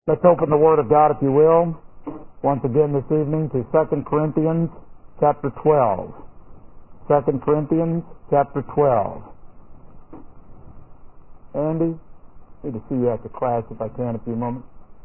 Let's open the Word of God, if you will, once again this evening to 2 Corinthians chapter 12. 2 Corinthians chapter 12. Andy, need to see you after class if I can in a few moments.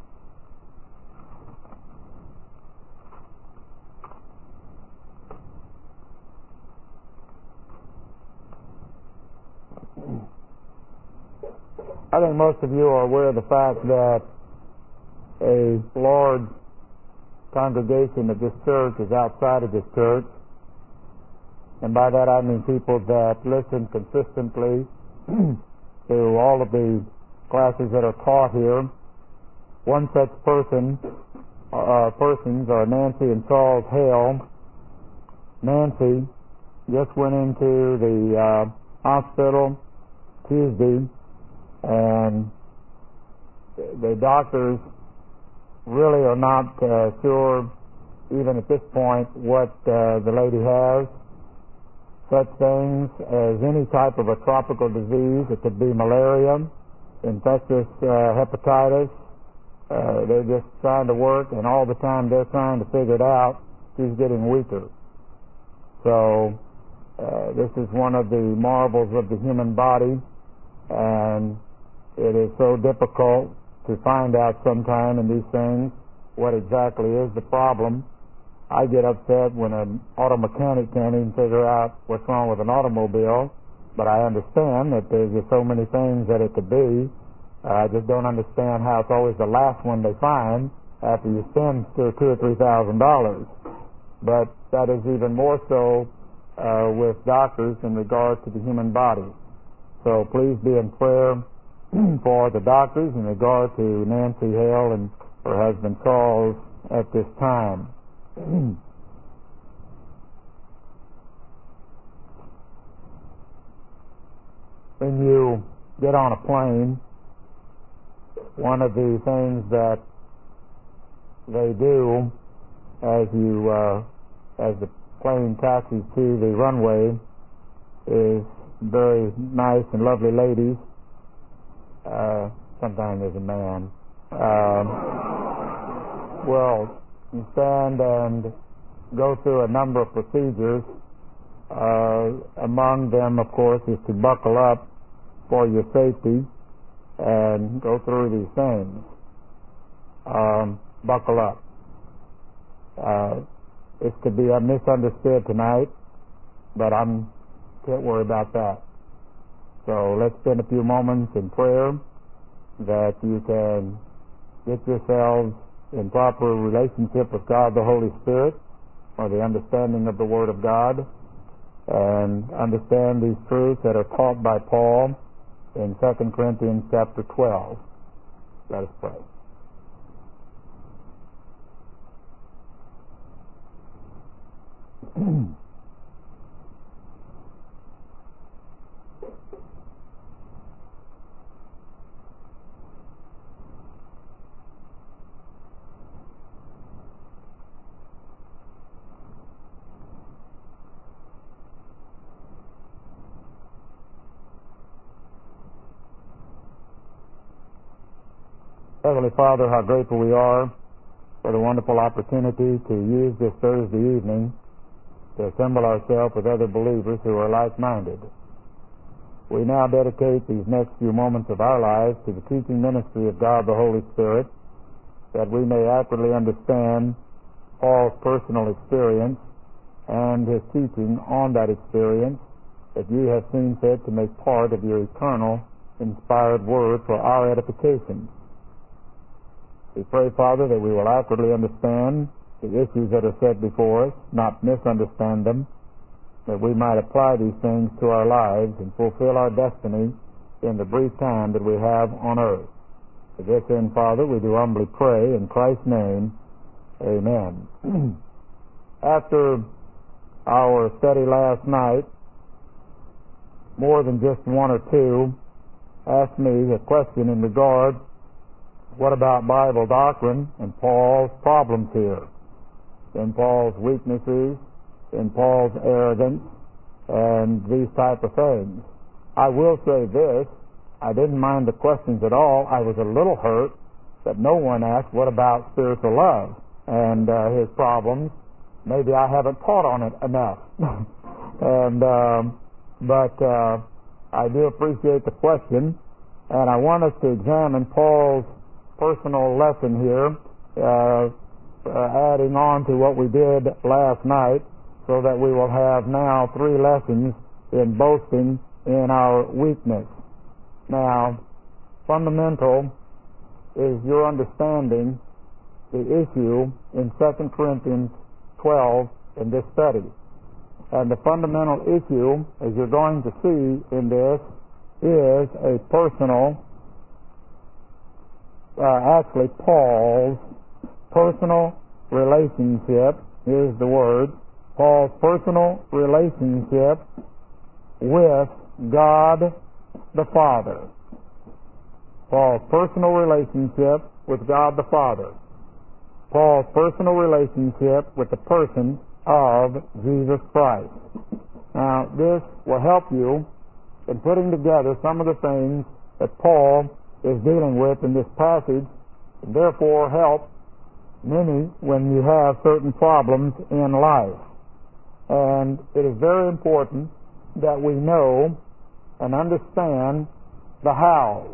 I think most of you are aware of the fact that a large congregation of this church is outside of this church, and by that I mean people that listen consistently to all of the classes that are taught here. One such persons are Nancy and Charles Hale. Nancy just went into the hospital Tuesday, and the doctors really are not sure, even at this point, what the lady has. Such things as any type of a tropical disease. It could be malaria, infectious hepatitis. They're just trying to work, and all the time they're trying to figure it out. She's getting weaker. So this is one of the marvels of the human body, and it is so difficult to find out sometime in these things what exactly is the problem. I get upset when an auto mechanic can't even figure out what's wrong with an automobile, but I understand that there's just so many things that it could be. I just don't understand how it's always the last one they find after you spend $2,000 or $3,000. But that is even more so with doctors in regard to the human body. So please be in prayer for the doctors in regard to Nancy Hale and her husband Charles at this time. When you get on a plane, one of the things that they do as the plane taxis to the runway is very nice and lovely ladies. Sometimes there's a man. Well, you stand and go through a number of procedures. Among them, of course, is to buckle up for your safety and go through these things. Buckle up. It could be misunderstood tonight, but I can't worry about that. So let's spend a few moments in prayer that you can get yourselves in proper relationship with God the Holy Spirit, or the understanding of the Word of God, and understand these truths that are taught by Paul in 2 Corinthians chapter 12. Let us pray. Heavenly Father, how grateful we are for the wonderful opportunity to use this Thursday evening to assemble ourselves with other believers who are like-minded. We now dedicate these next few moments of our lives to the teaching ministry of God the Holy Spirit, that we may accurately understand Paul's personal experience and his teaching on that experience, that you have seen fit to make part of your eternal inspired word for our edification. We pray, Father, that we will accurately understand the issues that are set before us, not misunderstand them, that we might apply these things to our lives and fulfill our destiny in the brief time that we have on earth. To this end, Father, we do humbly pray in Christ's name. Amen. After our study last night, more than just one or two asked me a question in regard, what about Bible doctrine and Paul's problems here, in Paul's weaknesses, in Paul's arrogance, and these type of things. I will say this, I didn't mind the questions at all. I was a little hurt that no one asked, what about spiritual love and his problems? Maybe I haven't taught on it enough. But I do appreciate the question, and I want us to examine Paul's personal lesson here, adding on to what we did last night, so that we will have now 3 lessons in boasting in our weakness. Now, fundamental is your understanding the issue in 2 Corinthians 12 in this study. And the fundamental issue, as you're going to see in this, is a personal, actually Paul's personal relationship, here's the word, Paul's personal relationship with God the Father. Paul's personal relationship with God the Father. Paul's personal relationship with the person of Jesus Christ. Now, this will help you in putting together some of the things that Paul is dealing with in this passage, and therefore help many when you have certain problems in life. And it is very important that we know and understand the hows.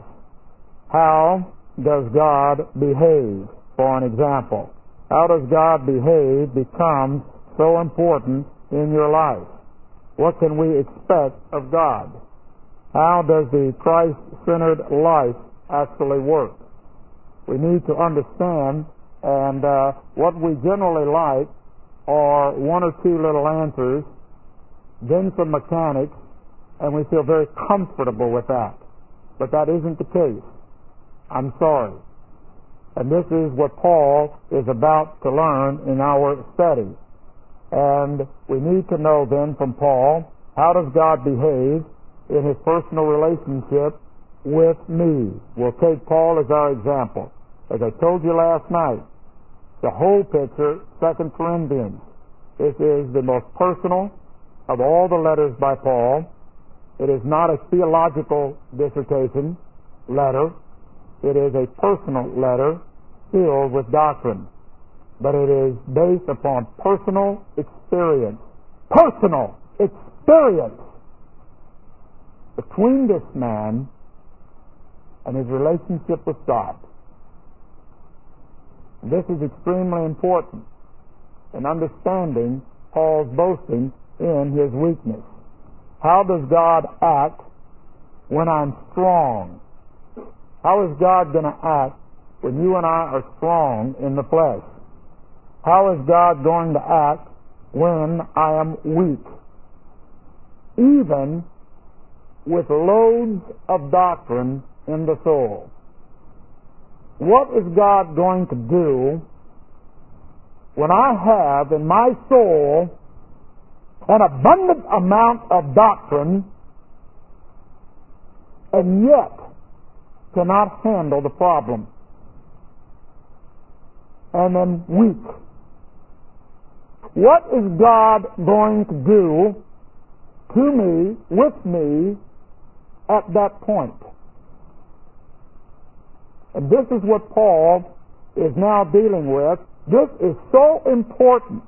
How does God behave, for an example? How does God behave becomes so important in your life? What can we expect of God? How does the Christ-centered life actually work? We need to understand, and what we generally like are 1 or 2 little answers, then some mechanics, and we feel very comfortable with that. But that isn't the case. I'm sorry. And this is what Paul is about to learn in our study. And we need to know then from Paul, how does God behave in his personal relationship with me? We'll take Paul as our example. As I told you last night, the whole picture, 2 Corinthians. This is the most personal of all the letters by Paul. It is not a theological dissertation letter. It is a personal letter filled with doctrine. But it is based upon personal experience. Personal experience between this man and his relationship with God. This is extremely important in understanding Paul's boasting in his weakness. How does God act when I'm strong? How is God going to act when you and I are strong in the flesh? How is God going to act when I am weak? Even with loads of doctrine in the soul. What is God going to do when I have in my soul an abundant amount of doctrine and yet cannot handle the problem and am weak? What is God going to do to me, with me, at that point? And this is what Paul is now dealing with. This is so important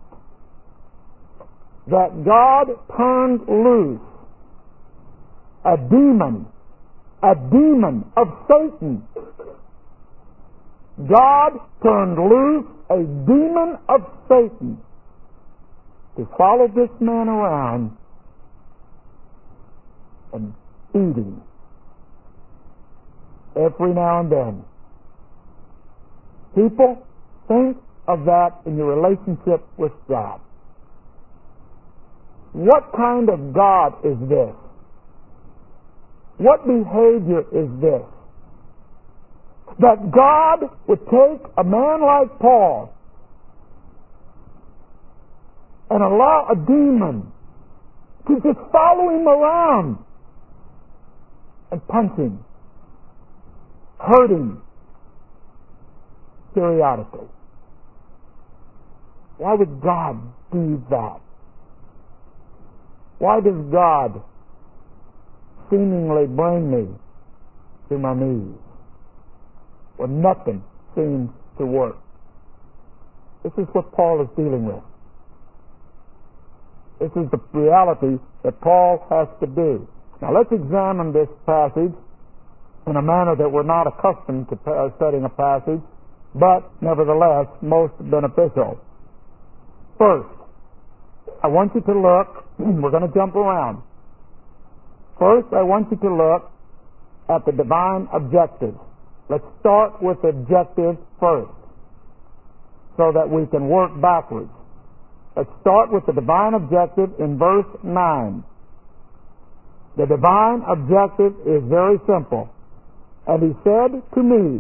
that God turned loose a demon of Satan. God turned loose a demon of Satan to follow this man around and feed him every now and then. People, think of that in your relationship with God. What kind of God is this? What behavior is this? That God would take a man like Paul and allow a demon to just follow him around and punch him, hurt him periodically. Why would God do that? Why does God seemingly bring me to my knees when nothing seems to work. This is what Paul is dealing with. This is the reality that Paul has to do. Now let's examine this passage in a manner that we're not accustomed to studying a passage, but nevertheless most beneficial. First, I want you to look, we're going to jump around. First, I want you to look at the divine objective. Let's start with the objective first, so that we can work backwards. Let's start with the divine objective in verse 9. The divine objective is very simple. And he said to me,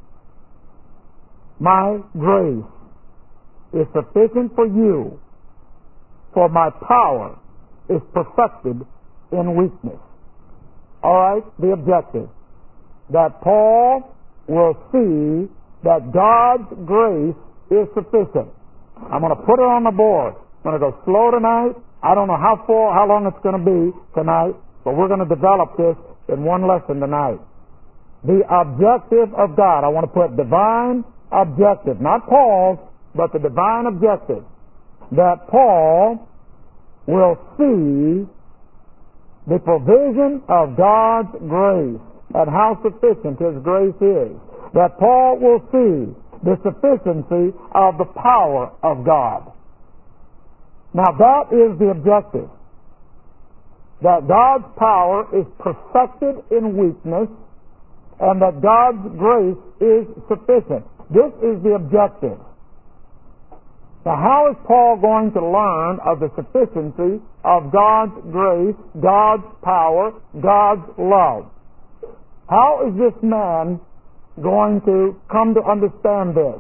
my grace is sufficient for you, for my power is perfected in weakness. All right, the objective. That Paul will see that God's grace is sufficient. I'm going to put it on the board. I'm going to go slow tonight. I don't know how long it's going to be tonight, but we're going to develop this in one lesson tonight. The objective of God. I want to put divine objective, not Paul's, but the divine objective. That Paul will see the provision of God's grace and how sufficient His grace is. That Paul will see the sufficiency of the power of God. Now that is the objective. That God's power is perfected in weakness, and that God's grace is sufficient. This is the objective. Now how is Paul going to learn of the sufficiency of God's grace, God's power, God's love? How is this man going to come to understand this?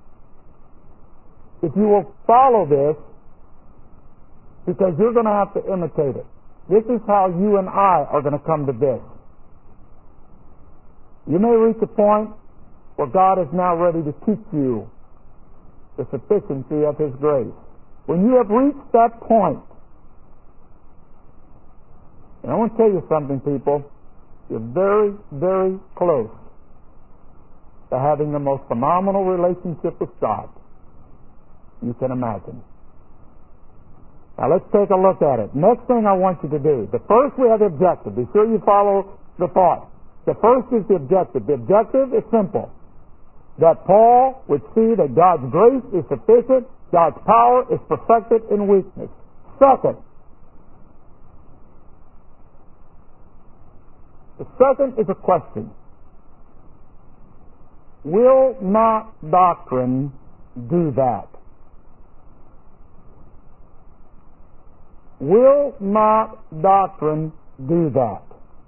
If you will follow this, because you're going to have to imitate it. This is how you and I are going to come to this. You may reach a point where God is now ready to teach you the sufficiency of His grace. When you have reached that point, and I want to tell you something, people, you're very, very close to having the most phenomenal relationship with God you can imagine. Now let's take a look at it. Next thing I want you to do, the first we have the objective. Be sure you follow the thought. The first is the objective. The objective is simple. That Paul would see that God's grace is sufficient, God's power is perfected in weakness. Second, the second is a question. Will not doctrine do that? Will not doctrine do that?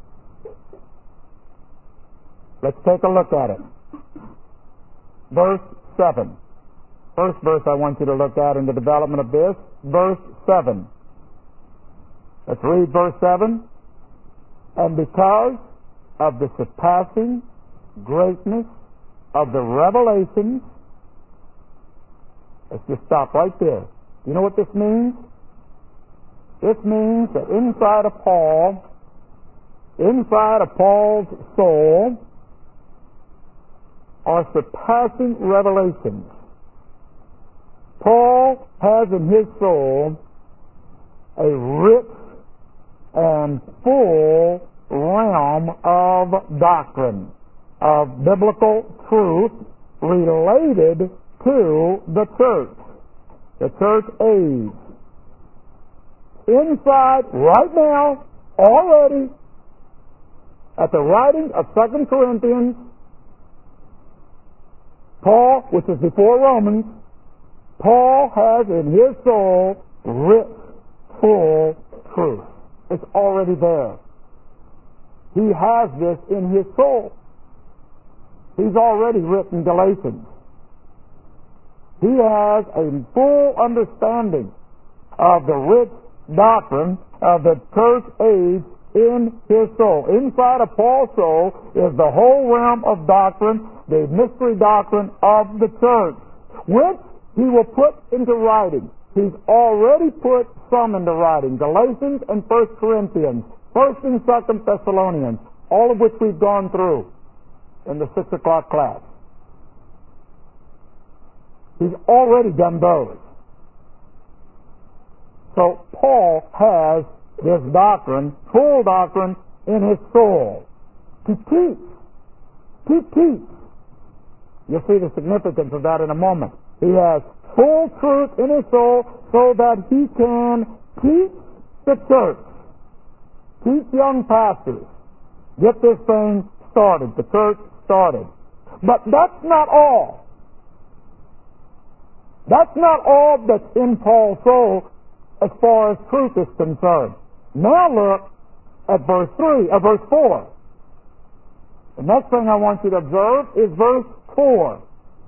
Let's take a look at it. Verse 7. First verse I want you to look at in the development of this. Verse 7. Let's read verse 7. And because of the surpassing greatness of the revelations, let's just stop right there. You know what this means? This means that inside of Paul's soul, are surpassing revelations. Paul has in his soul a rich and full realm of doctrine, of biblical truth related to the church age. Inside, right now, already, at the writing of 2 Corinthians, Paul, which is before Romans, Paul has in his soul rich, full truth. It's already there. He has this in his soul. He's already written Galatians. He has a full understanding of the rich doctrine of the church age in his soul. Inside of Paul's soul is the whole realm of doctrine, the mystery doctrine of the church, which he will put into writing. He's already put some into writing. Galatians and 1 Corinthians, 1 and 2 Thessalonians, all of which we've gone through in the 6 o'clock class. He's already done those. So Paul has this doctrine, full doctrine, in his soul to teach. To teach. You'll see the significance of that in a moment. He has full truth in his soul so that he can teach the church, teach young pastors, get this thing started, the church started. But that's not all. That's not all that's in Paul's soul as far as truth is concerned. Now look at verse 4. The next thing I want you to observe is verse 4.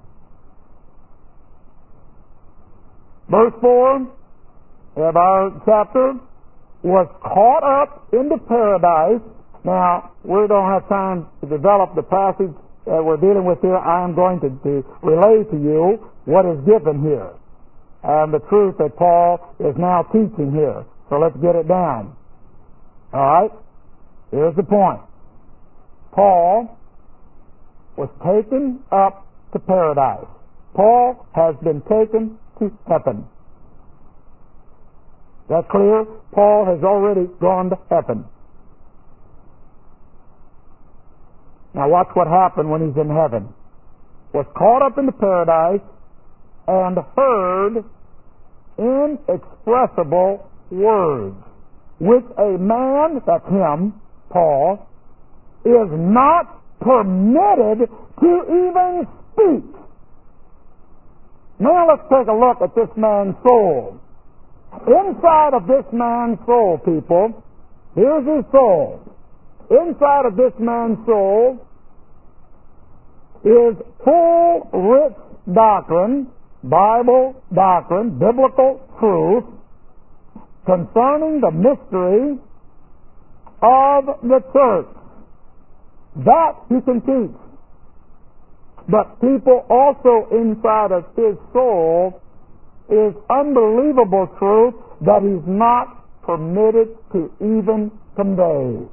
Verse 4 of our chapter was caught up into paradise. Now, we don't have time to develop the passage that we're dealing with here. I am going to relay to you what is given here and the truth that Paul is now teaching here. So let's get it down. All right? Here's the point. Paul was taken up to paradise. Paul has been taken to heaven. That's clear? Paul has already gone to heaven. Now watch what happened when he's in heaven. Was caught up into paradise and heard inexpressible words, which a man, that's him, Paul, is not permitted to even speak. Now let's take a look at this man's soul. Inside of this man's soul, people, here's his soul. Inside of this man's soul is full, rich doctrine, Bible doctrine, biblical truth concerning the mystery of the church. That he can teach. But people, also inside of his soul is unbelievable truth that he's not permitted to even convey.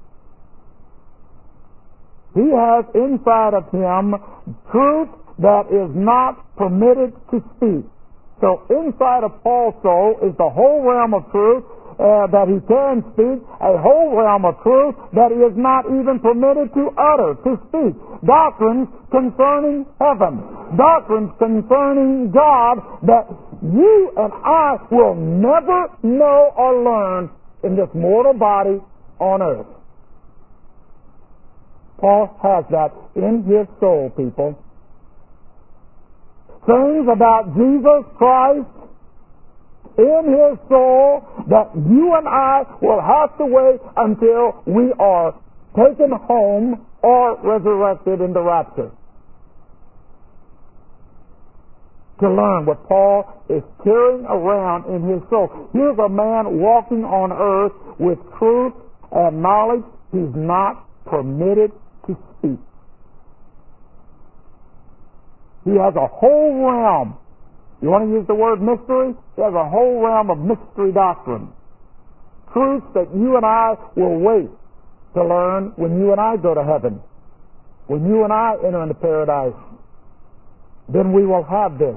He has inside of him truth that is not permitted to speak. So inside of Paul's soul is the whole realm of truth that he can speak, a whole realm of truth that he is not even permitted to utter, to speak. Doctrines concerning heaven, doctrines concerning God that you and I will never know or learn in this mortal body on earth. Paul has that in his soul, people. Things about Jesus Christ in his soul that you and I will have to wait until we are taken home or resurrected in the rapture to learn what Paul is carrying around in his soul. Here's a man walking on earth with truth and knowledge he's not permitted to speak. He has a whole realm. You want to use the word mystery? He has a whole realm of mystery doctrine. Truths that you and I will wait to learn when you and I go to heaven. When you and I enter into paradise, then we will have this.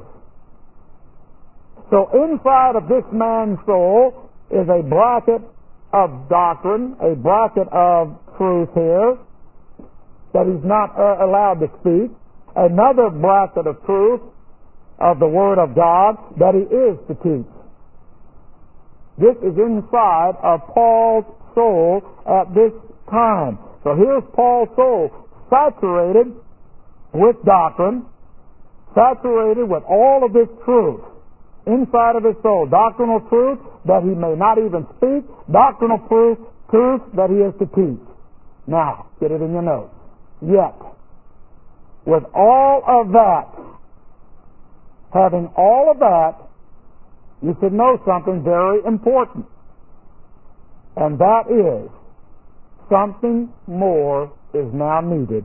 So inside of this man's soul is a bracket of doctrine, a bracket of truth here that he's not allowed to speak. Another bracket of truth of the Word of God that he is to teach. This is inside of Paul's soul at this time. So here's Paul's soul saturated with doctrine, saturated with all of this truth inside of his soul. Doctrinal truth that he may not even speak, doctrinal truth that he is to teach. Now, get it in your notes. Yet, with all of that, having all of that, you should know something very important. And that is, something more is now needed.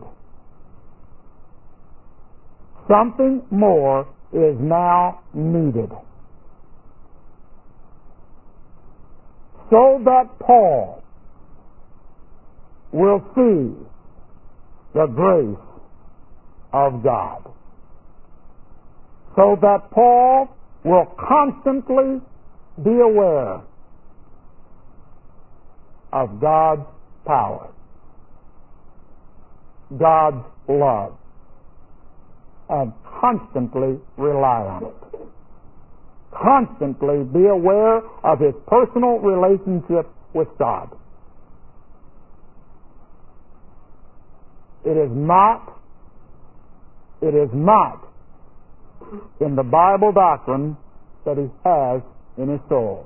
Something more is now needed. So that Paul will see the grace of God. so that Paul will constantly be aware of God's power, God's love, and constantly rely on it. Constantly be aware of his personal relationship with God. It is not in the Bible doctrine that he has in his soul.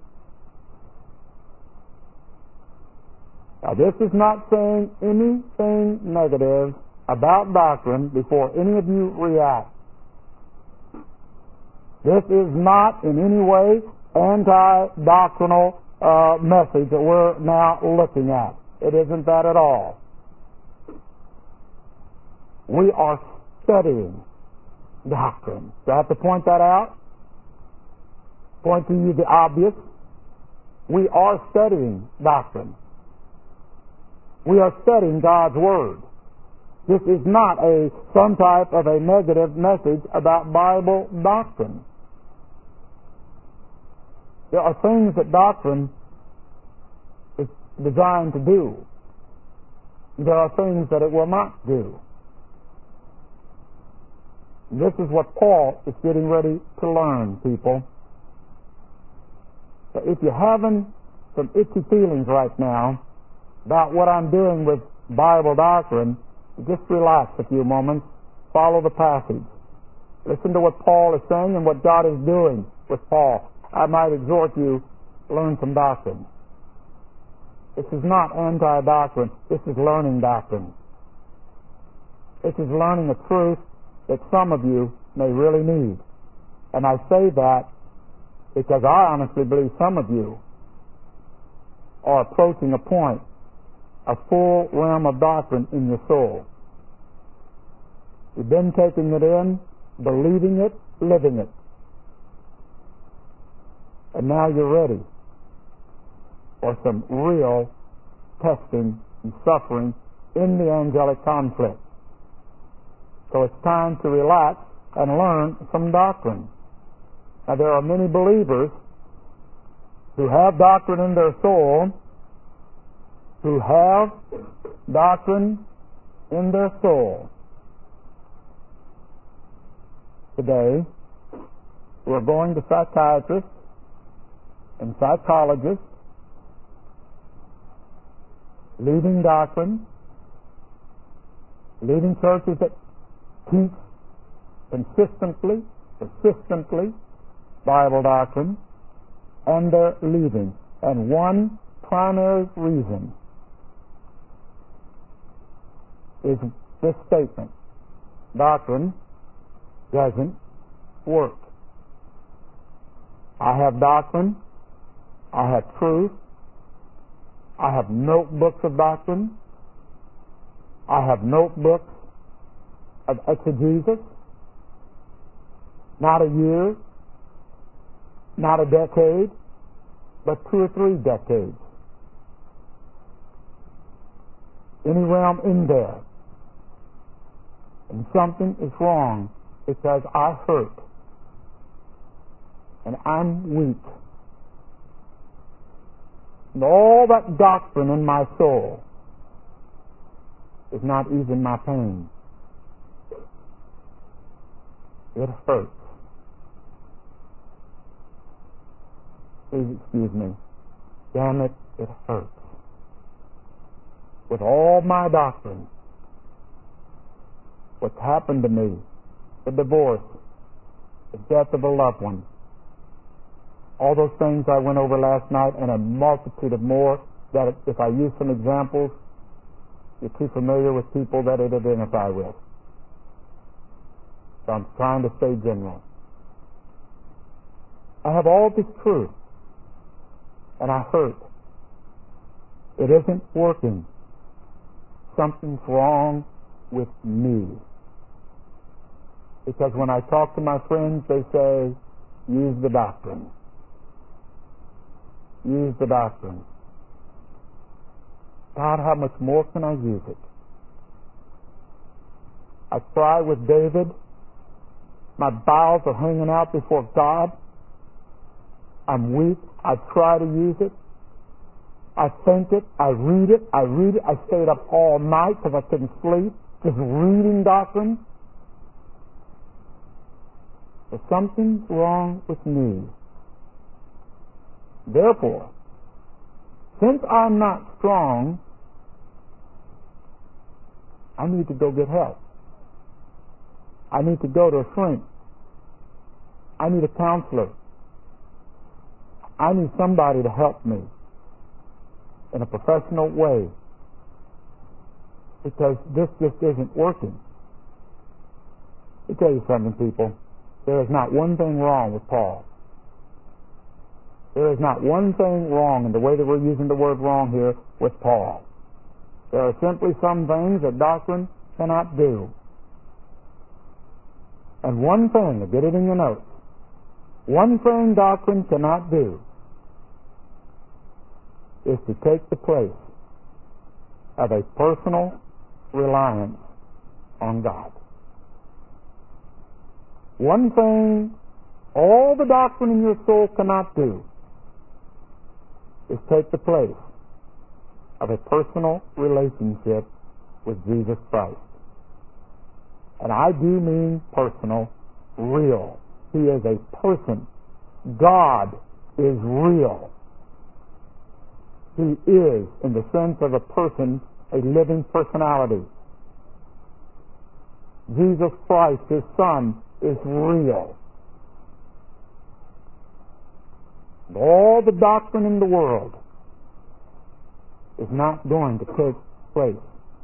Now, this is not saying anything negative about doctrine before any of you react. This is not in any way anti-doctrinal message that we're now looking at. It isn't that at all. We are studying doctrine. Do I have to point that out? Point to you the obvious. We are studying doctrine. We are studying God's Word. This is not some type of a negative message about Bible doctrine. There are things that doctrine is designed to do. There are things that it will not do. This is what Paul is getting ready to learn, people. If you're having some itchy feelings right now about what I'm doing with Bible doctrine, just relax a few moments, follow the passage. Listen to what Paul is saying and what God is doing with Paul. I might exhort you to learn some doctrine. This is not anti-doctrine. This is learning doctrine. This is learning a truth that some of you may really need. And I say that because I honestly believe some of you are approaching a point, a full realm of doctrine in your soul. You've been taking it in, believing it, living it. And now you're ready for some real testing and suffering in the angelic conflict. So it's time to relax and learn some doctrine. Now there are many believers who have doctrine in their soul, who have doctrine in their soul. Today, we're going to psychiatrists and psychologists, leading doctrine, leading churches that teach consistently, persistently Bible doctrine, and they're leaving. And one primary reason is this statement: doctrine doesn't work. I have doctrine, I have truth, I have notebooks of doctrine, I have notebooks of exegesis, not a year, not a decade, but 2 or 3 decades. Any realm in there. And something is wrong because I hurt and I'm weak. And all that doctrine in my soul is not easing my pain. It hurts. Please excuse me. Damn it, it hurts. With all my doctrine, what's happened to me, the divorce, the death of a loved one, all those things I went over last night, and a multitude of more that if I use some examples, you're too familiar with people that it identify with. So I'm trying to stay general. I have all this truth, and I hurt. It isn't working. Something's wrong with me. Because when I talk to my friends, they say, use the doctrine. Use the doctrine. God, how much more can I use it? I cry with David My bowels are hanging out before God. I'm weak. I try to use it. I think it. I read it. I stayed up all night because I couldn't sleep, just reading doctrine. There's something wrong with me. Therefore, since I'm not strong, I need to go get help. I need to go to a shrink. I need a counselor. I need somebody to help me in a professional way, because this just isn't working. Let me tell you something, people. There is not one thing wrong with Paul. There is not one thing wrong in the way that we're using the word wrong here with Paul. There are simply some things that doctrine cannot do. And one thing, get it in your notes, one thing doctrine cannot do is to take the place of a personal reliance on God. One thing all the doctrine in your soul cannot do is take the place of a personal relationship with Jesus Christ. And I do mean personal, real. He is a person. God is real. He is, in the sense of a person, a living personality. Jesus Christ, His Son, is real. And all the doctrine in the world is not going to take place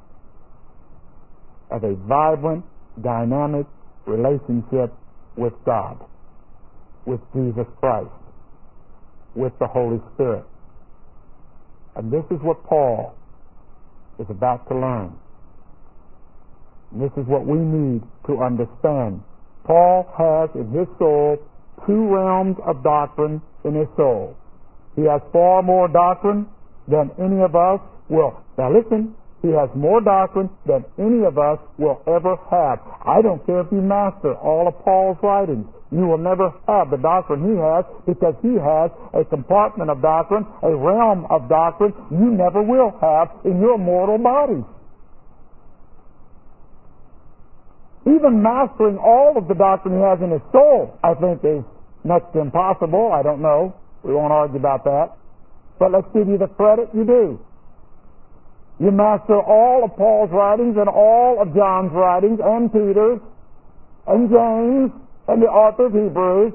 of a vibrant, dynamic relationship with God, with Jesus Christ, with the Holy Spirit. And this is what Paul is about to learn. And this is what we need to understand. Paul has in his soul two realms of doctrine in his soul. He has far more doctrine than any of us will. Now listen, he has more doctrine than any of us will ever have. I don't care if you master all of Paul's writings. You will never have the doctrine he has, because he has a compartment of doctrine, a realm of doctrine you never will have in your mortal bodies. Even mastering all of the doctrine he has in his soul, I think, is next to impossible. I don't know. We won't argue about that. But let's give you the credit you do. You master all of Paul's writings and all of John's writings and Peter's and James and the author of Hebrews.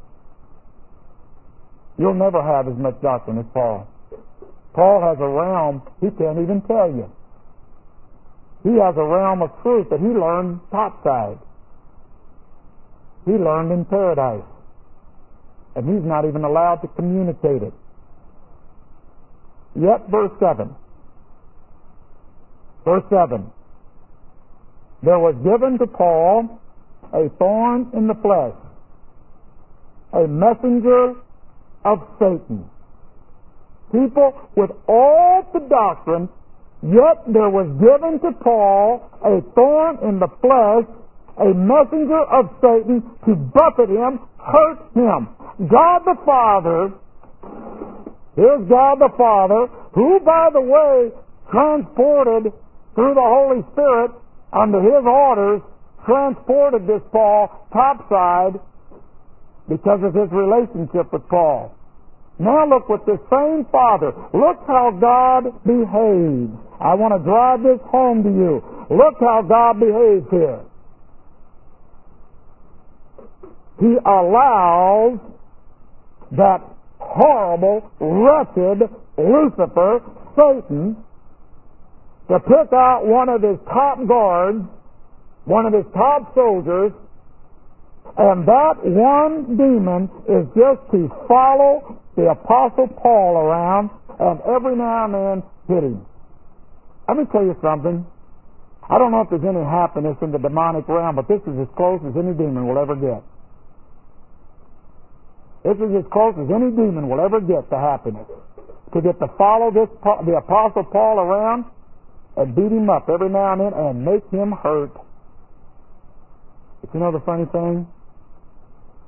You'll never have as much doctrine as Paul. Paul has a realm he can't even tell you. He has a realm of truth that he learned topside. He learned in paradise. And he's not even allowed to communicate it. Yet, verse 7. Verse 7. There was given to Paul a thorn in the flesh, a messenger of Satan. People with all the doctrine, yet there was given to Paul a thorn in the flesh, a messenger of Satan to buffet him, hurt him. God the Father, here's God the Father, who, by the way, transported through the Holy Spirit under His orders, transported this Paul topside because of his relationship with Paul. Now look with this same Father. Look how God behaves. I want to drive this home to you. Look how God behaves here. He allows that horrible, wretched Lucifer, Satan, to pick out one of his top guards, one of his top soldiers, and that one demon is just to follow the Apostle Paul around and every now and then hit him. Let me tell you something. I don't know if there's any happiness in the demonic realm, but this is as close as any demon will ever get. This is as close as any demon will ever get to happiness. To get to follow the Apostle Paul around and beat him up every now and then and make him hurt. But you know the funny thing?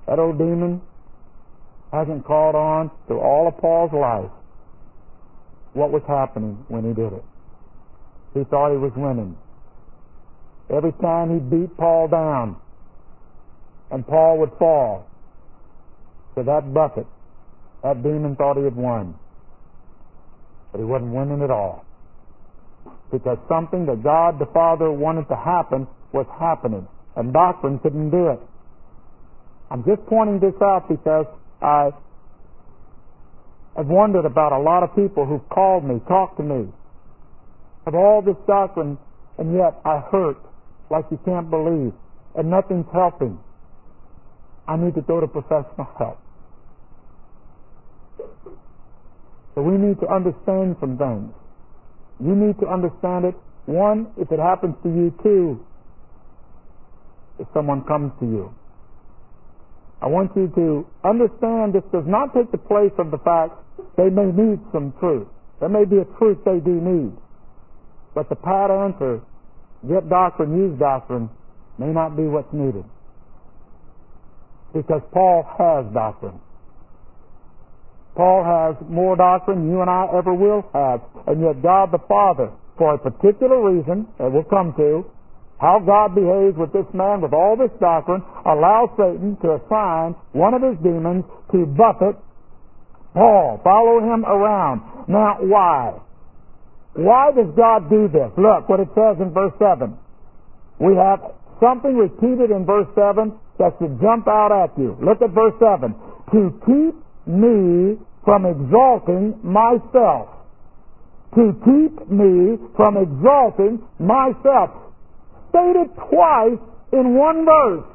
That old demon hasn't caught on through all of Paul's life what was happening when he did it. He thought he was winning. Every time he beat Paul down and Paul would fall to that bucket, that demon thought he had won. But he wasn't winning at all. Because something that God the Father wanted to happen was happening. And doctrine couldn't do it. I'm just pointing this out because I have wondered about a lot of people who've called me, talked to me, of all this doctrine, and yet I hurt like you can't believe, and nothing's helping. I need to go to professional help. So we need to understand some things. You need to understand it. One, if it happens to you. Two, if someone comes to you. I want you to understand this does not take the place of the fact they may need some truth. There may be a truth they do need. But the pat answer, get doctrine, use doctrine, may not be what's needed. Because Paul has doctrine. Paul has more doctrine than you and I ever will have. And yet God the Father, for a particular reason that we'll come to, how God behaves with this man with all this doctrine, allows Satan to assign one of his demons to buffet Paul, follow him around. Now, why? Why does God do this? Look what it says in verse 7. We have something repeated in verse 7 that should jump out at you. Look at verse 7. To keep me from exalting myself. To keep me from exalting myself. Stated twice in one verse.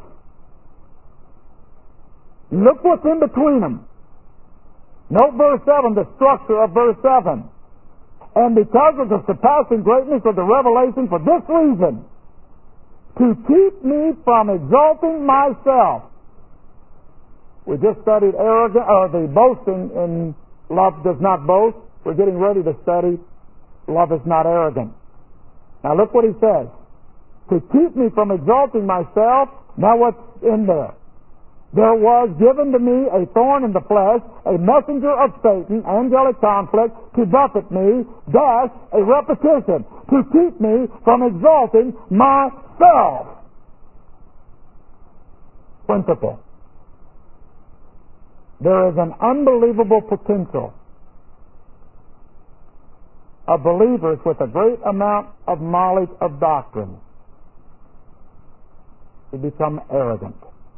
Look what's in between them. Note verse 7, the structure of verse 7. And because of the surpassing greatness of the revelation, for this reason, to keep me from exalting myself. We just studied the boasting in love does not boast. We're getting ready to study love is not arrogant. Now look what he says. To keep me from exalting myself, now what's in there? There was given to me a thorn in the flesh, a messenger of Satan, angelic conflict, to buffet me, dash, a repetition, to keep me from exalting myself. Principle. There is an unbelievable potential of believers with a great amount of knowledge of doctrine to become arrogant.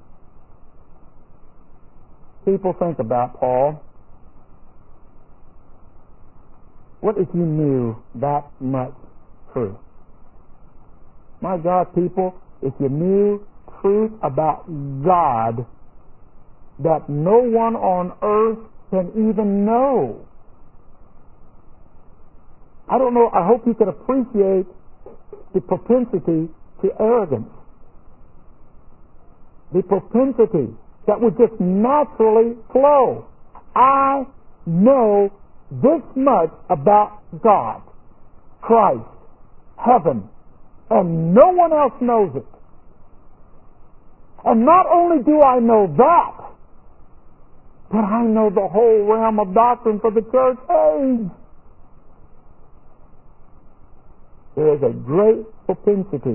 People think about Paul. What if you knew that much truth? My God, people, if you knew truth about God that no one on earth can even know. I don't know, I hope you can appreciate the propensity to arrogance. The propensity that would just naturally flow. I know this much about God, Christ, heaven, and no one else knows it. And not only do I know that, but I know the whole realm of doctrine for the church age. There is a great propensity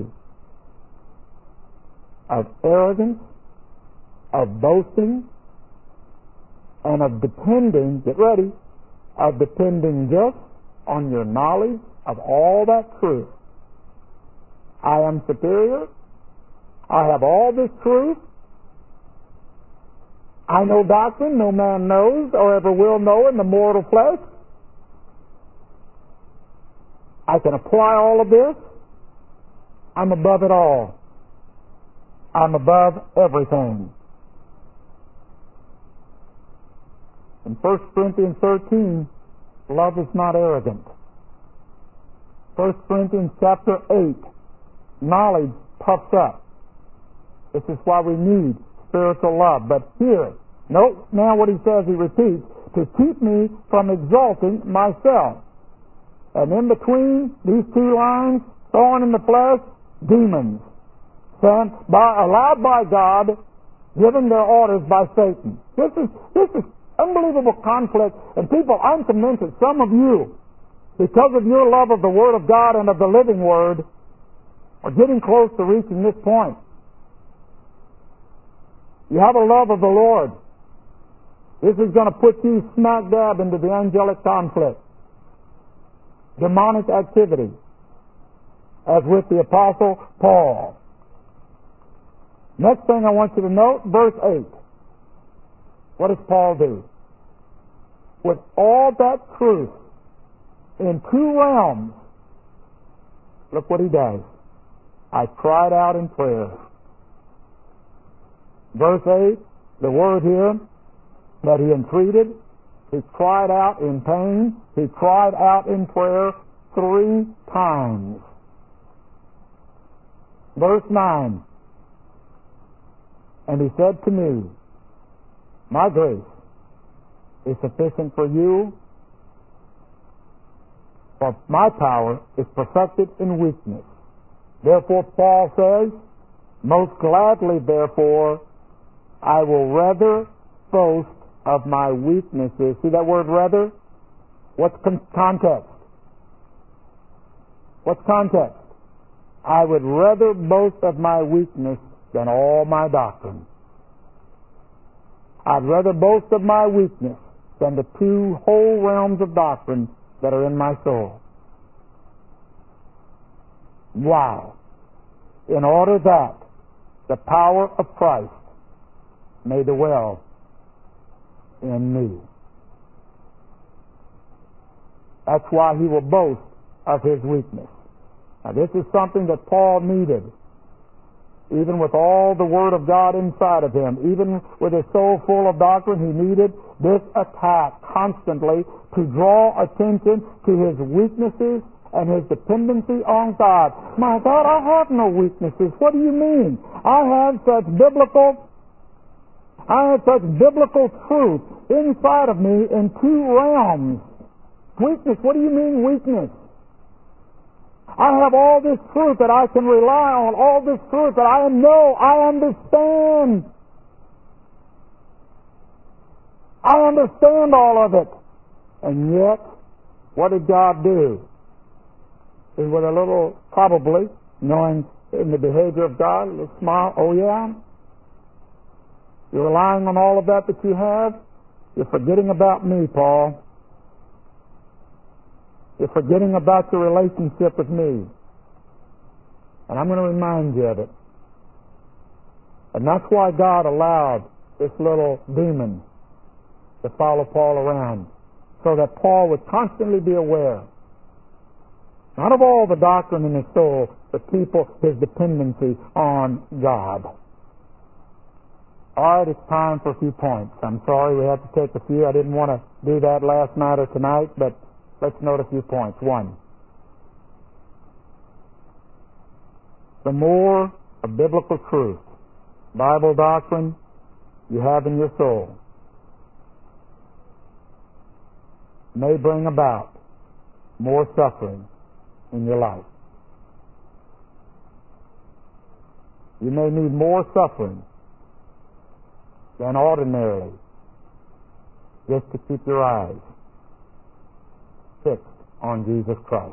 of arrogance, of boasting, and of depending, get ready, of depending just on your knowledge of all that truth. I am superior. I have all this truth. I know doctrine no man knows or ever will know in the mortal flesh. I can apply all of this. I'm above it all. I'm above everything. In 1 Corinthians 13, love is not arrogant. 1 Corinthians chapter 8, knowledge puffs up. This is why we need spiritual love. But here, note now what he says, he repeats, to keep me from exalting myself. And in between these two lines, thorn in the flesh, demons. Allowed by God, given their orders by Satan. This is unbelievable conflict, and people, I'm convinced that some of you, because of your love of the Word of God and of the living Word, are getting close to reaching this point. You have a love of the Lord. This is going to put you smack dab into the angelic conflict, demonic activity, as with the Apostle Paul. Next thing I want you to note, verse 8. What does Paul do? With all that truth in two realms, look what he does. I cried out in prayer. Verse 8, the word here that he entreated, he cried out in pain, he cried out in prayer 3 times. Verse 9, and he said to me, my grace is sufficient for you, for my power is perfected in weakness. Therefore, Paul says, most gladly, therefore, I will rather boast of my weaknesses. See that word rather? What's context? What's context? I would rather boast of my weakness than all my doctrine. I'd rather boast of my weakness than the 2 whole realms of doctrine that are in my soul. Wow. In order that the power of Christ may dwell in me. That's why he will boast of his weakness. Now this is something that Paul needed. Even with all the Word of God inside of him, even with his soul full of doctrine, he needed this attack constantly to draw attention to his weaknesses and his dependency on God. My God, I have no weaknesses. What do you mean? I have such biblical truth inside of me in 2 realms. Weakness, what do you mean weakness? I have all this truth that I can rely on, all this truth that I know, I understand. I understand all of it. And yet, what did God do? And with a little, probably, knowing in the behavior of God, a little smile, oh yeah? You're relying on all of that you have? You're forgetting about me, Paul. You're forgetting about your relationship with me. And I'm going to remind you of it. And that's why God allowed this little demon to follow Paul around, so that Paul would constantly be aware, not of all the doctrine in his soul, but his dependency on God. All right, it's time for a few points. I'm sorry we had to take a few. I didn't want to do that last night or tonight, but let's note a few points. 1, the more of biblical truth, Bible doctrine you have in your soul may bring about more suffering in your life. You may need more suffering than ordinarily just to keep your eyes fixed on Jesus Christ.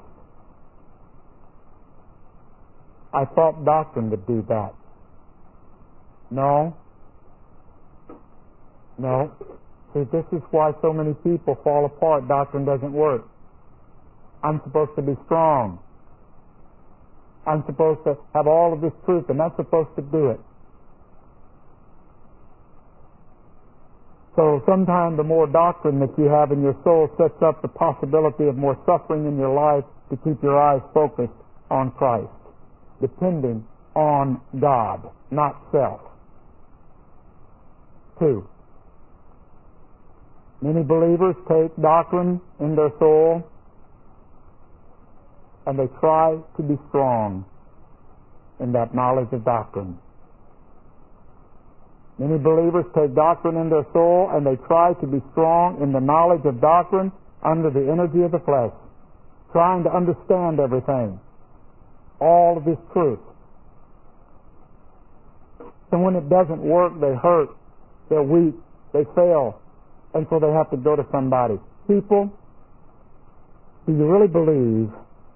I thought doctrine would do that. No. See, this is why so many people fall apart. Doctrine doesn't work. I'm supposed to be strong. I'm supposed to have all of this truth, and that's supposed to do it. So sometimes the more doctrine that you have in your soul sets up the possibility of more suffering in your life to keep your eyes focused on Christ, depending on God, not self. 2, many believers take doctrine in their soul and they try to be strong in that knowledge of doctrine. Many believers take doctrine in their soul and they try to be strong in the knowledge of doctrine under the energy of the flesh, trying to understand everything, all of this truth. And when it doesn't work, they hurt, they're weak, they fail, and so they have to go to somebody. People, do you really believe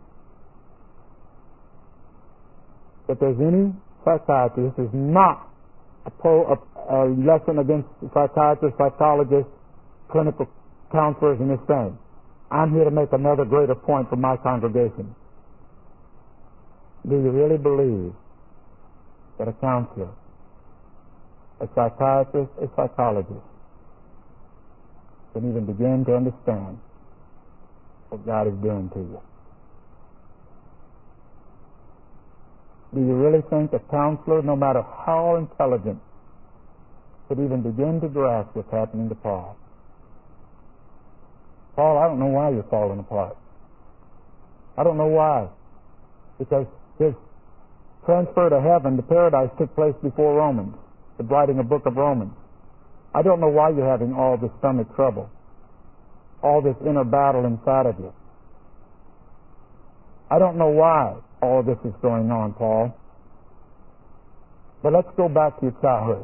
that there's any psychiatrist? This is not a lesson against psychiatrists, psychologists, clinical counselors, and this thing. I'm here to make another greater point for my congregation. Do you really believe that a counselor, a psychiatrist, a psychologist can even begin to understand what God is doing to you? Do you really think a counselor, no matter how intelligent, could even begin to grasp what's happening to Paul? Paul, I don't know why you're falling apart. I don't know why. Because his transfer to heaven, to paradise, took place before Romans, the writing a book of Romans. I don't know why you're having all this stomach trouble, all this inner battle inside of you. I don't know why all this is going on, Paul. But let's go back to your childhood.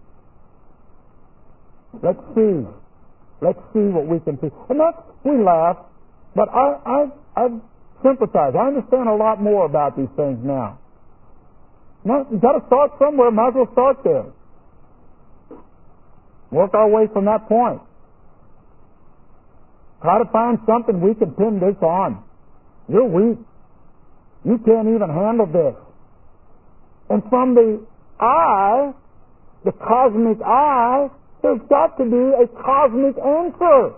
Let's see what we can see. And we laugh, but I sympathize. I understand a lot more about these things now. You've got to start somewhere. Might as well start there. Work our way from that point. Try to find something we can pin this on. You're weak. You can't even handle this. And from the eye, the cosmic eye, there's got to be a cosmic answer.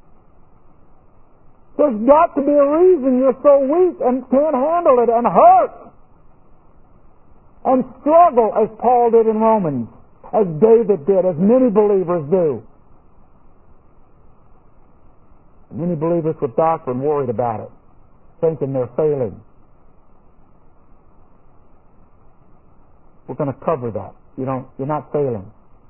There's got to be a reason you're so weak and can't handle it and hurt and struggle as Paul did in Romans, as David did, as many believers do. Many believers with doctrine worried about it, thinking they're failing. We're going to cover that. You're not failing.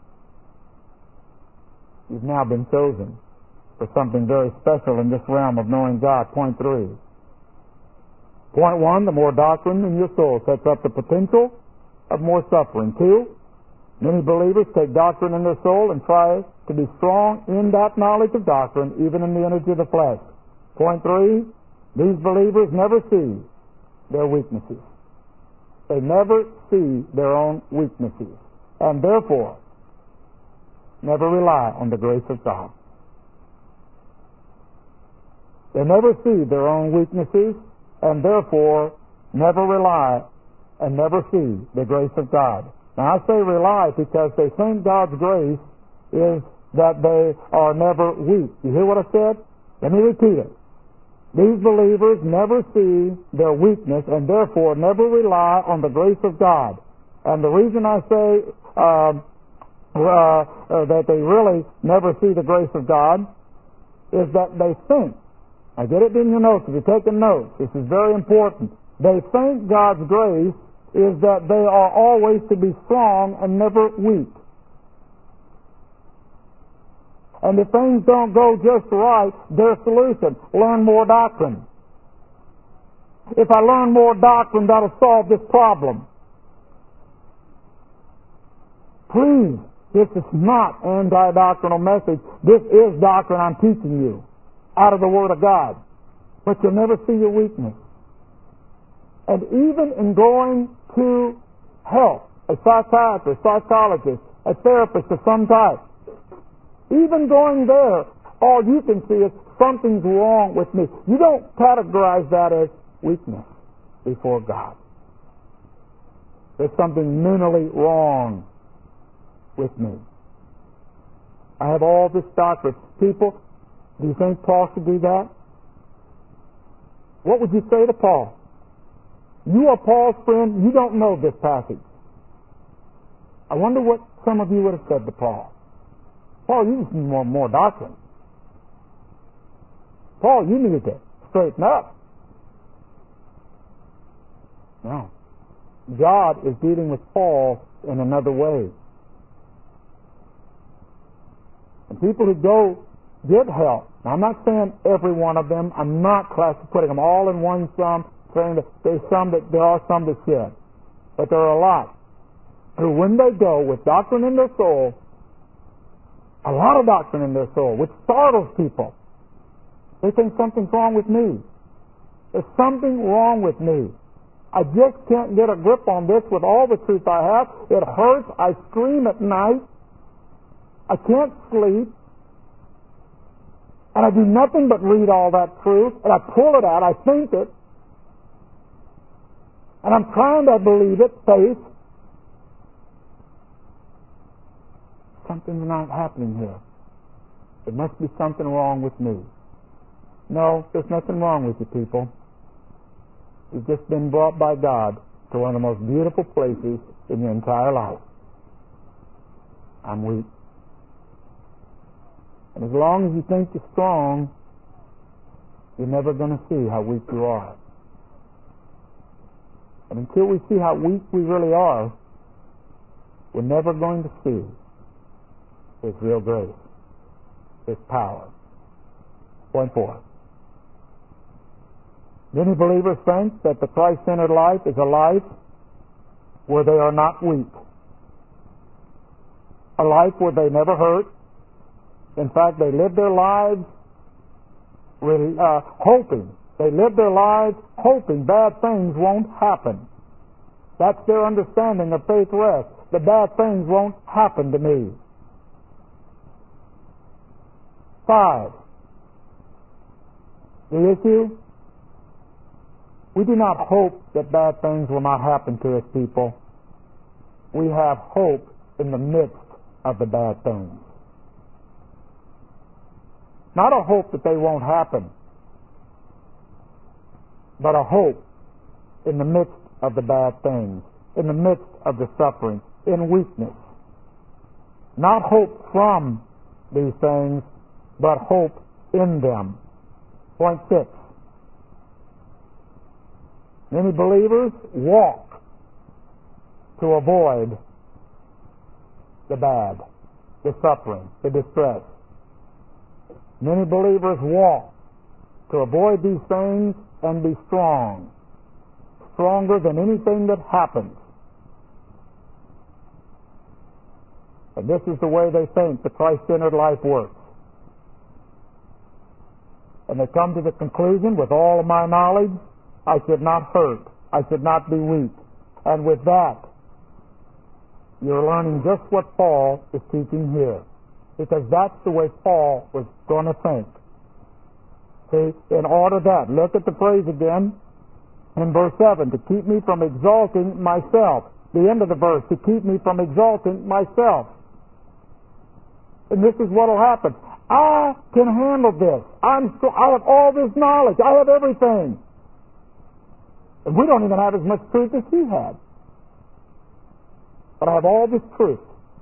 You've now been chosen for something very special in this realm of knowing God. Point 3. Point 1, the more doctrine in your soul sets up the potential of more suffering. 2, many believers take doctrine in their soul and try to be strong in that knowledge of doctrine, even in the energy of the flesh. Point 3, these believers never see their weaknesses. They never see their own weaknesses, and therefore never rely on the grace of God. They never see their own weaknesses, and therefore never rely and never see the grace of God. Now I say rely because they think God's grace is that they are never weak. You hear what I said? Let me repeat it. These believers never see their weakness and therefore never rely on the grace of God. And the reason I say that they really never see the grace of God is that they think, I get it in your notes if you're taking notes, this is very important. They think God's grace is that they are always to be strong and never weak. And if things don't go just right, their solution, learn more doctrine. If I learn more doctrine, that'll solve this problem. Please, this is not an anti-doctrinal message. This is doctrine I'm teaching you out of the Word of God. But you'll never see your weakness. And even in going to help, a psychiatrist, psychologist, a therapist of some type, even going there, all you can see is something's wrong with me. You don't categorize that as weakness before God. There's something mentally wrong with me. I have all this doctrine. People, do you think Paul should do that? What would you say to Paul? You are Paul's friend. You don't know this passage. I wonder what some of you would have said to Paul. Paul, you just need more doctrine. Paul, you need to straighten up. No. God is dealing with Paul in another way. And people who go get help. Now, I'm not saying every one of them. I'm not putting them all in one sum, saying that there are some that should. But there are a lot. who, when they go with doctrine in their soul, a lot of doctrine in their soul, which startles people, they think something's wrong with me. There's something wrong with me. I just can't get a grip on this with all the truth I have. It hurts. I scream at night. I can't sleep. And I do nothing but read all that truth, and I pull it out, I think it, and I'm trying to believe it, faith. Something's not happening here. There must be something wrong with me. No, there's nothing wrong with you people. You've just been brought by God to one of the most beautiful places in your entire life. I'm weak. And as long as you think you're strong, you're never going to see how weak you are. And until we see how weak we really are, we're never going to see His real grace, His power. Point 4. Many believers think that the Christ-centered life is a life where they are not weak, a life where they never hurt. In fact, they live their lives hoping. They live their lives hoping bad things won't happen. That's their understanding of faith rest. The bad things won't happen to me. 5. The issue? We do not hope that bad things will not happen to us, people. We have hope in the midst of the bad things. Not a hope that they won't happen, but a hope in the midst of the bad things, in the midst of the suffering, in weakness. Not hope from these things, but hope in them. Point 6. Many believers walk to avoid the bad, the suffering, the distress. Many believers walk to avoid these things and be strong, stronger than anything that happens. And this is the way they think the Christ-centered life works. And they come to the conclusion, with all of my knowledge, I should not hurt, I should not be weak. And with that, you're learning just what Paul is teaching here. Because that's the way Paul was going to think. See, in order that, look at the phrase again in verse 7, to keep me from exalting myself. The end of the verse, to keep me from exalting myself. And this is what will happen. I can handle this. I have all this knowledge. I have everything. And we don't even have as much truth as he had. But I have all this truth.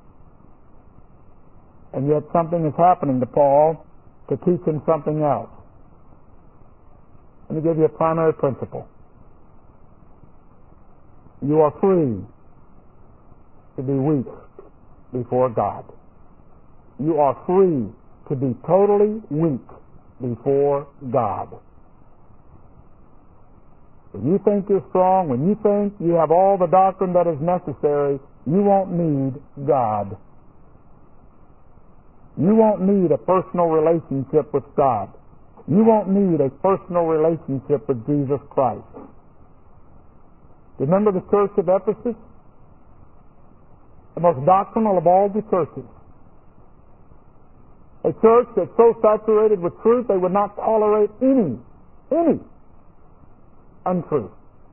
And yet something is happening to Paul to teach him something else. Let me give you a primary principle. You are free to be weak before God. You are free to be totally weak before God. When you think you're strong, when you think you have all the doctrine that is necessary, you won't need God. You won't need a personal relationship with God. You won't need a personal relationship with Jesus Christ. Remember the church of Ephesus? The most doctrinal of all the churches. A church that's so saturated with truth they would not tolerate any untruth.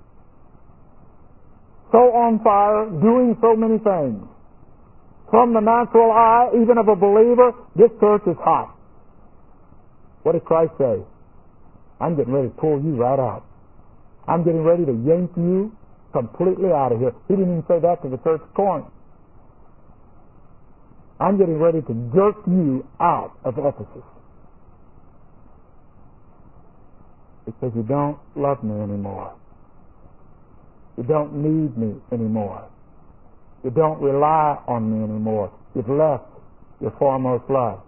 So on fire, doing so many things. From the natural eye, even of a believer, this church is hot. What did Christ say? I'm getting ready to pull you right out. I'm getting ready to yank you completely out of here. He didn't even say that to the church of Corinth. I'm getting ready to jerk you out of Ephesus. Because you don't love me anymore. You don't need me anymore. You don't rely on me anymore. You've left your foremost love.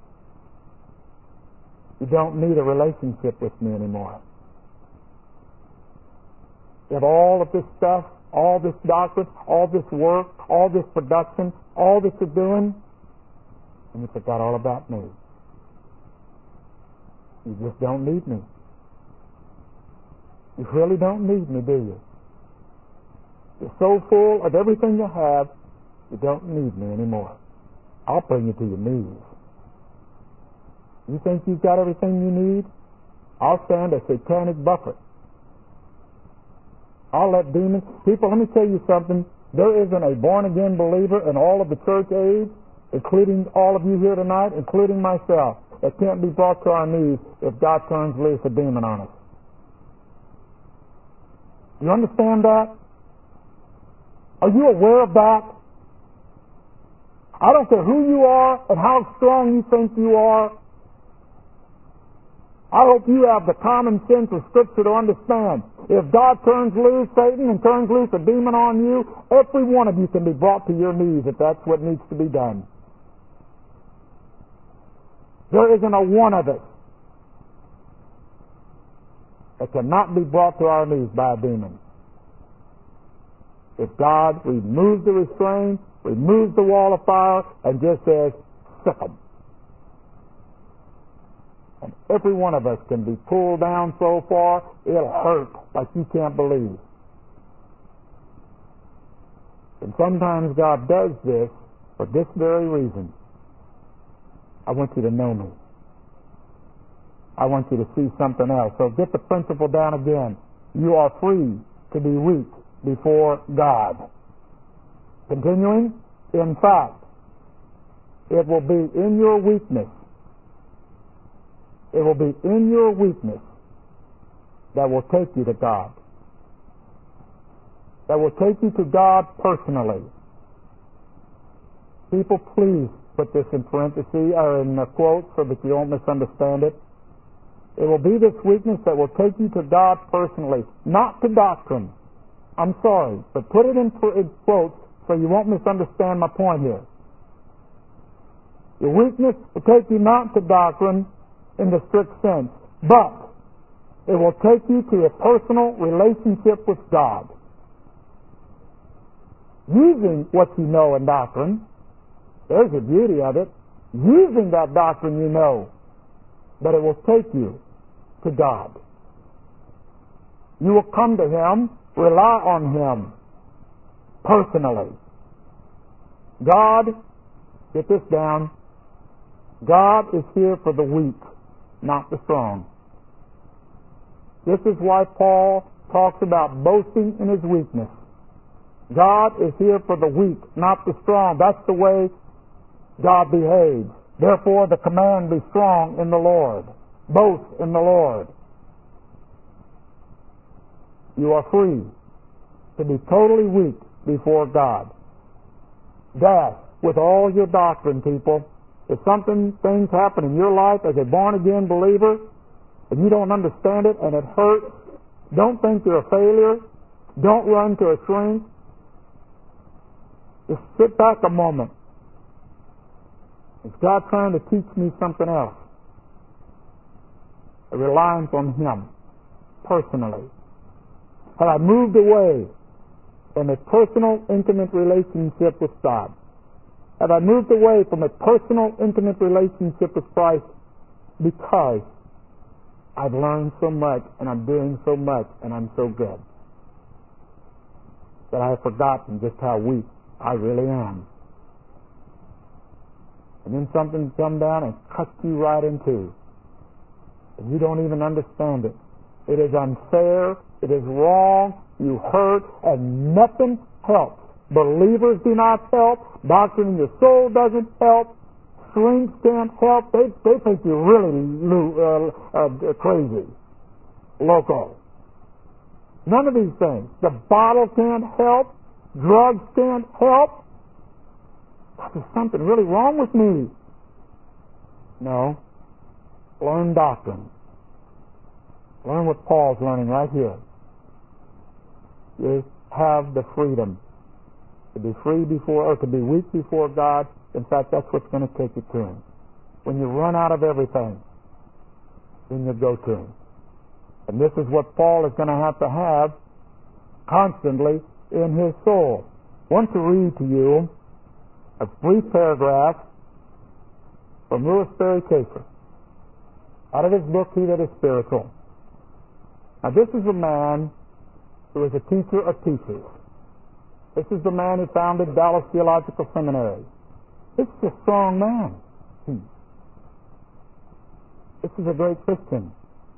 You don't need a relationship with me anymore. You have all of this stuff all this doctrine, all this work, all this production, all that you're doing, and you forgot all about me. You just don't need me. You really don't need me, do you? You're so full of everything you have, you don't need me anymore. I'll bring you to your knees. You think you've got everything you need? I'll stand a satanic buffer. I'll let demons... People, let me tell you something. There isn't a born-again believer in all of the church age, including all of you here tonight, including myself, that can't be brought to our knees if God turns loose a demon on us. You understand that? Are you aware of that? I don't care who you are and how strong you think you are. I hope you have the common sense of Scripture to understand. If God turns loose Satan and turns loose a demon on you, every one of you can be brought to your knees if that's what needs to be done. There isn't a one of us that cannot be brought to our knees by a demon. If God removes the restraint, removes the wall of fire, and just says, sick 'em. And every one of us can be pulled down so far, it'll hurt like you can't believe. And sometimes God does this for this very reason. I want you to know me. I want you to see something else. So get the principle down again. You are free to be weak before God. Continuing, in fact, it will be in your weakness. It will be in your weakness that will take you to God. That will take you to God personally. People, please put this in parentheses or in a quote so that you don't misunderstand it. It will be this weakness that will take you to God personally, not to doctrine. I'm sorry, but put it in quotes so you won't misunderstand my point here. Your weakness will take you not to doctrine in the strict sense, but it will take you to a personal relationship with God. Using what you know in doctrine, there's the beauty of it, using that doctrine you know, but it will take you to God. You will come to Him, rely on Him personally. God, get this down, God is here for the weak, not the strong. This is why Paul talks about boasting in his weakness. God is here for the weak, not the strong. That's the way God behaves. Therefore, the command, be strong in the Lord. Boast in the Lord. You are free to be totally weak before God. That, with all your doctrine, people, if things happen in your life as a born-again believer, and you don't understand it and it hurts, don't think you're a failure. Don't run to a shrink. Just sit back a moment. Is God trying to teach me something else? A reliance on Him, personally. Have I moved away from a personal, intimate relationship with God? Have I moved away from a personal, intimate relationship with Christ because I've learned so much and I'm doing so much and I'm so good that I have forgotten just how weak I really am? And then something comes down and cuts you right in two. And you don't even understand it. It is unfair. It is wrong. You hurt, and nothing helps. Believers do not help. Doctrine in your soul doesn't help. Shrinks can't help. They think you're really crazy, loco. None of these things. The bottle can't help. Drugs can't help. There's something really wrong with me. No. Learn doctrine. Learn what Paul's learning right here. You have the freedom to be free before, or to be weak before God. In fact, that's what's going to take you to Him. When you run out of everything, then you go to Him. And this is what Paul is going to have constantly in his soul. I want to read to you a brief paragraph from Louis Sperry Chafer out of his book, He That Is Spiritual. Now, this is a man who is a teacher of teachers. This is the man who founded Dallas Theological Seminary. This is a strong man. This is a great Christian.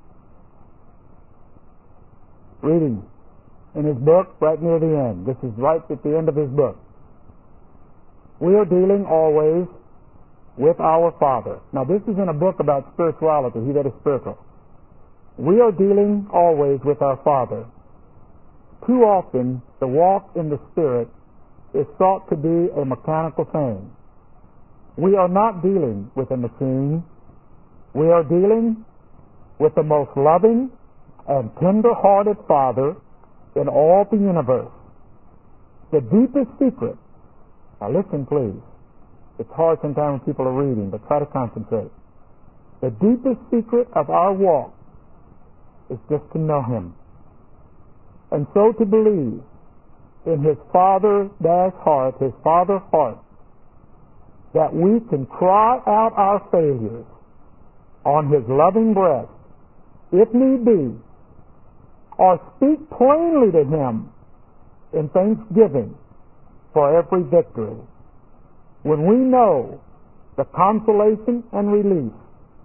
Reading in his book right near the end. This is right at the end of his book. We are dealing always with our Father. Now, this is in a book about spirituality, He That Is Spiritual. We are dealing always with our Father. Too often, the walk in the Spirit is thought to be a mechanical thing. We are not dealing with a machine. We are dealing with the most loving and tender-hearted Father in all the universe. The deepest secret, now listen please, it's hard sometimes when people are reading, but try to concentrate. The deepest secret of our walk is just to know Him. And so to believe in His Father-heart, His Father heart, that we can cry out our failures on His loving breast, if need be, or speak plainly to Him in thanksgiving for every victory. When we know the consolation and relief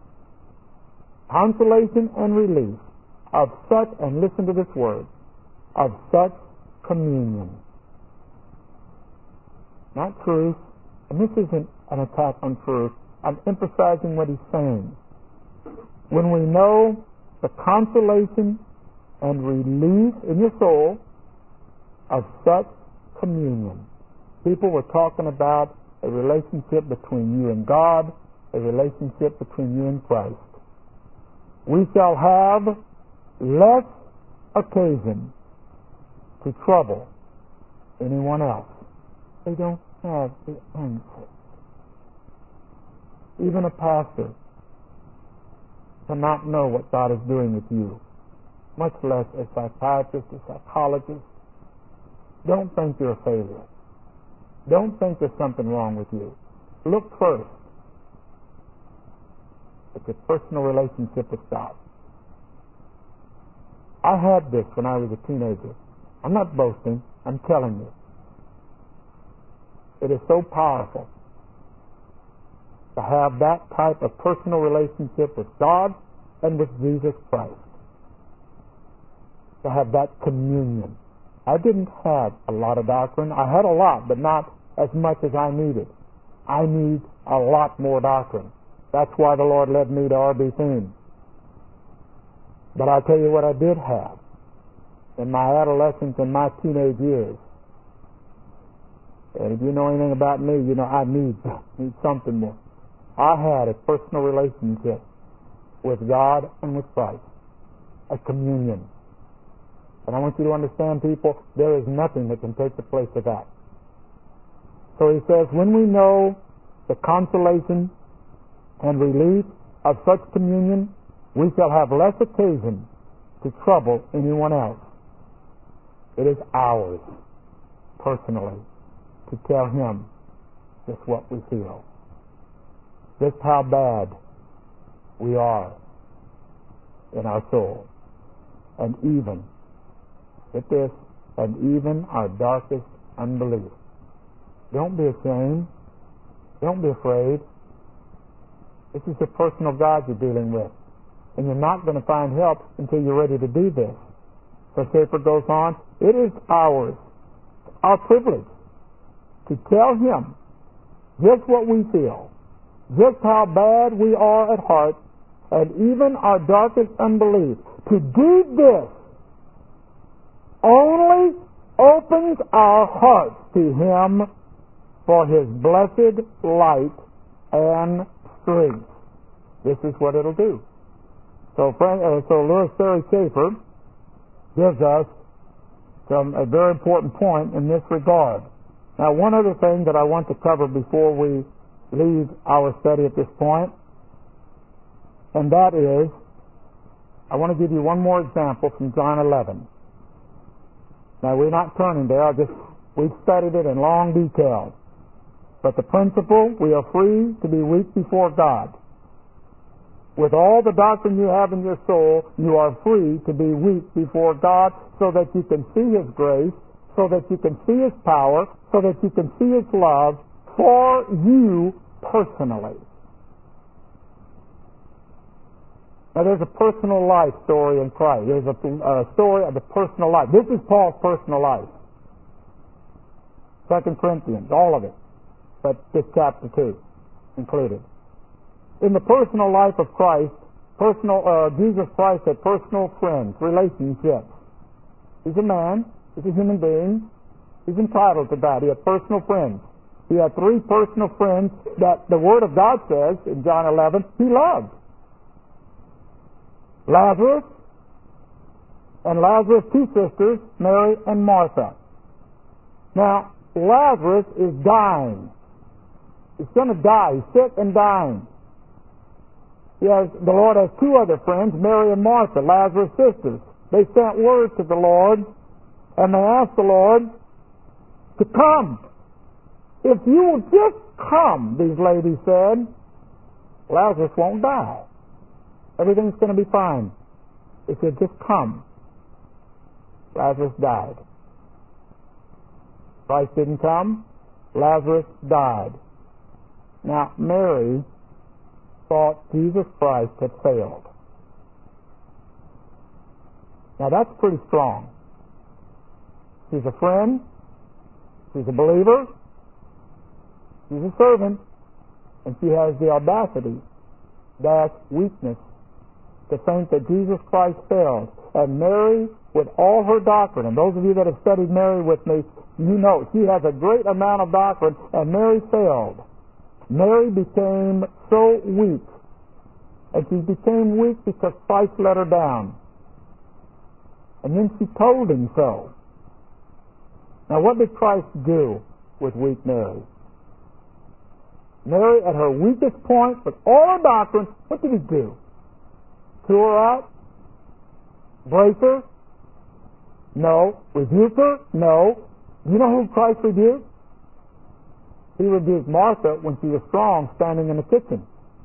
of such, and listen to this word, of such communion. Not truth, and this isn't an attack on truth. I'm emphasizing what he's saying. When we know the consolation and relief in your soul of such communion. People were talking about a relationship between you and God, a relationship between you and Christ. We shall have less occasion to trouble anyone else. They don't have the answer. Even a pastor cannot know what God is doing with you, much less a psychiatrist, a psychologist. Don't think you're a failure. Don't think there's something wrong with you. Look first at your personal relationship with God. I had this when I was a teenager. I'm not boasting. I'm telling you. It is so powerful to have that type of personal relationship with God and with Jesus Christ. To have that communion. I didn't have a lot of doctrine. I had a lot, but not as much as I needed. I need a lot more doctrine. That's why the Lord led me to R.B. Thune. But I'll tell you what I did have in my adolescence and my teenage years. And if you know anything about me, you know I need something more. I had a personal relationship with God and with Christ. A communion. And I want you to understand, people, there is nothing that can take the place of that. So he says, when we know the consolation and relief of such communion, we shall have less occasion to trouble anyone else. It is ours, personally, to tell Him just what we feel, just how bad we are in our soul, and even, get this, and even our darkest unbelief. Don't be ashamed. Don't be afraid. This is the personal God you're dealing with. And you're not going to find help until you're ready to do this. So Schaeffer goes on, it is ours, our privilege, to tell Him just what we feel, just how bad we are at heart, and even our darkest unbelief. To do this only opens our hearts to Him for His blessed light and strength. This is what it'll do. So Louis Sperry Chafer gives us a very important point in this regard. Now, one other thing that I want to cover before we leave our study at this point, and that is, I want to give you one more example from John 11. Now, we're not turning there. We've studied it in long detail. But the principle, we are free to be weak before God. With all the doctrine you have in your soul, you are free to be weak before God so that you can see His grace, so that you can see His power, so that you can see His love for you personally. Now, there's a personal life story in Christ. There's a story of the personal life. This is Paul's personal life. 2 Corinthians, all of it. But this chapter 2 included. In the personal life of Christ, Jesus Christ had personal friends, relationships. He's a man. He's a human being. He's entitled to that. He had personal friends. He had 3 personal friends that the Word of God says in John 11 He loved. Lazarus, and Lazarus' 2 sisters, Mary and Martha. Now, Lazarus is dying. He's going to die. He's sick and dying. The Lord has 2 other friends, Mary and Martha, Lazarus' sisters. They sent word to the Lord, and they asked the Lord to come. If you will just come, these ladies said, Lazarus won't die. Everything's going to be fine. If you just come. Lazarus died. Christ didn't come. Lazarus died. Now, Mary thought Jesus Christ had failed. Now, that's pretty strong. She's a friend. She's a believer. She's a servant. And she has the audacity, that's weakness, to think that Jesus Christ failed. And Mary, with all her doctrine, and those of you that have studied Mary with me, you know she has a great amount of doctrine, and Mary failed. Mary became so weak, and she became weak because Christ let her down. And then she told him so. Now, what did Christ do with weak Mary? Mary, at her weakest point, with all her doctrine, what did he do? Threw her out? Break her? No. Rebuke her? No. You know who Christ rebuked? He rebuked Martha when she was strong, standing in the kitchen.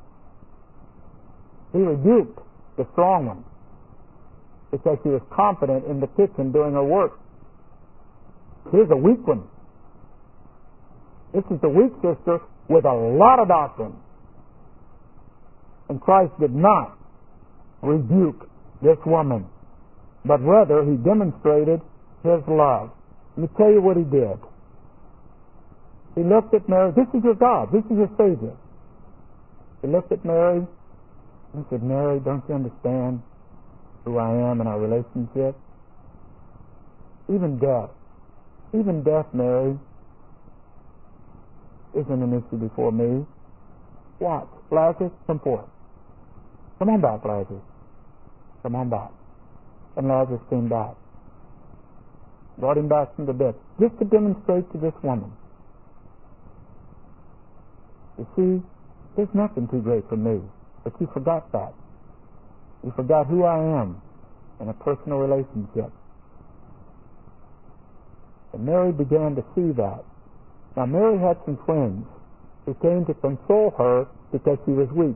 He rebuked the strong one because she was confident in the kitchen doing her work. Here's a weak one. This is the weak sister with a lot of doctrine. And Christ did not rebuke this woman, but rather he demonstrated his love. Let me tell you what he did. He looked at Mary. This is your God. This is your Savior. He looked at Mary and said, Mary, don't you understand who I am in our relationship? Even death, Mary, isn't an issue before me. Watch. Lazarus, come forth. Come on back, Lazarus. Come on back. And Lazarus came back. Brought him back from the dead. Just to demonstrate to this woman. You see, there's nothing too great for me. But you forgot that. You forgot who I am in a personal relationship. And Mary began to see that. Now, Mary had some friends who came to console her because she was weak.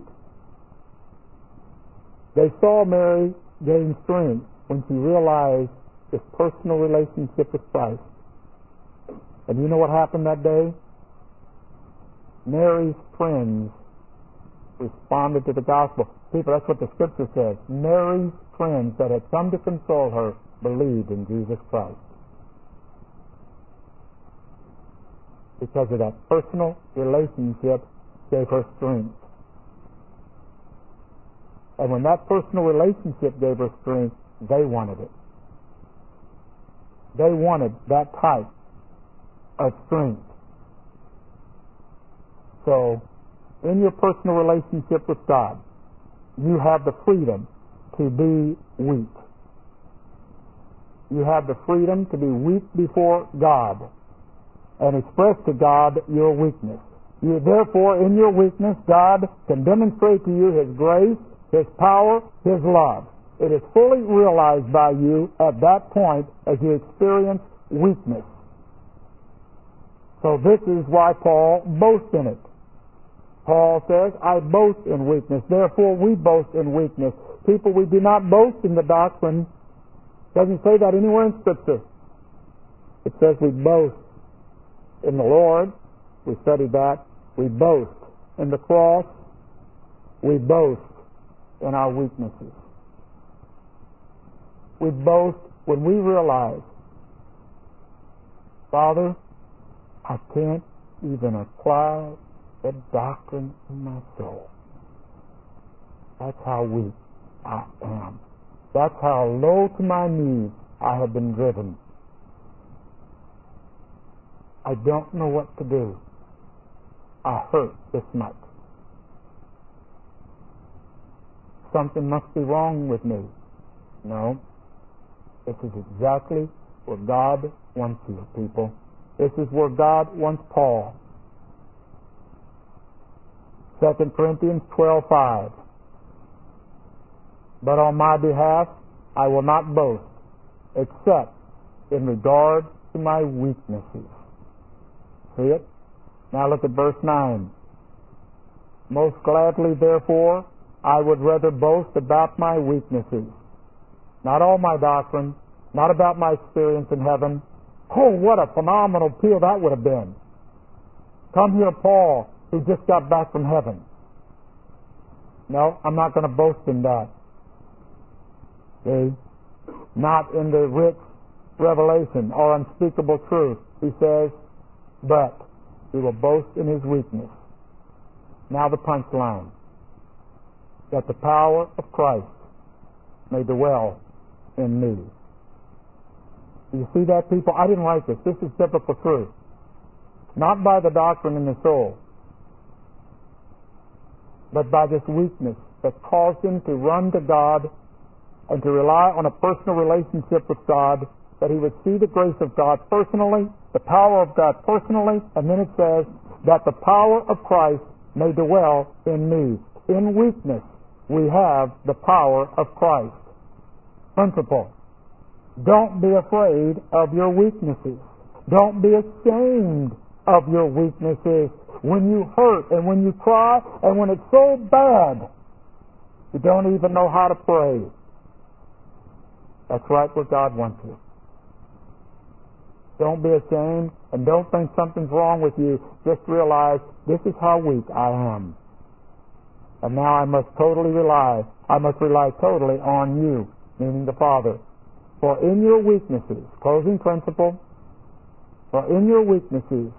They saw Mary gain strength when she realized this personal relationship with Christ. And you know what happened that day? Mary's friends responded to the gospel. People, that's what the scripture says. Mary's friends that had come to console her believed in Jesus Christ. Because of that personal relationship gave her strength. And when that personal relationship gave her strength, they wanted it. They wanted that type of strength. So, in your personal relationship with God, you have the freedom to be weak. You have the freedom to be weak before God and express to God your weakness. Therefore, in your weakness, God can demonstrate to you His grace, His power, His love. It is fully realized by you at that point as you experience weakness. So this is why Paul boasts in it. Paul says, I boast in weakness. Therefore, we boast in weakness. People, we do not boast in the doctrine. Doesn't say that anywhere in Scripture. It says we boast in the Lord. We studied that. We boast in the cross. We boast in our weaknesses. We boast when we realize, Father, I can't even apply the doctrine in my soul. That's how weak I am. That's how low to my knees I have been driven. I don't know what to do. I hurt this much. Something must be wrong with me. No. This is exactly where God wants you, people. This is where God wants Paul. 2 Corinthians 12:5. But on my behalf I will not boast, except in regard to my weaknesses. See it? Now look at verse 9. Most gladly, therefore, I would rather boast about my weaknesses. Not all my doctrine, not about my experience in heaven. Oh, what a phenomenal appeal that would have been. Come here, Paul, who just got back from heaven. No, I'm not going to boast in that. See? Not in the rich revelation or unspeakable truth. He says, but he will boast in his weakness. Now the punchline. That the power of Christ may dwell in me. Do you see that, people? I didn't write this. This is biblical truth. Not by the doctrine in the soul, but by this weakness that caused him to run to God and to rely on a personal relationship with God, that he would see the grace of God personally, the power of God personally, and then it says that the power of Christ may dwell in me. In weakness, we have the power of Christ. Principle. Don't be afraid of your weaknesses. Don't be ashamed of your weaknesses. When you hurt and when you cry and when it's so bad, you don't even know how to pray. That's right where God wants you. Don't be ashamed and don't think something's wrong with you. Just realize this is how weak I am. And now I must rely totally on you, meaning the Father. For in your weaknesses, closing principle, for in your weaknesses,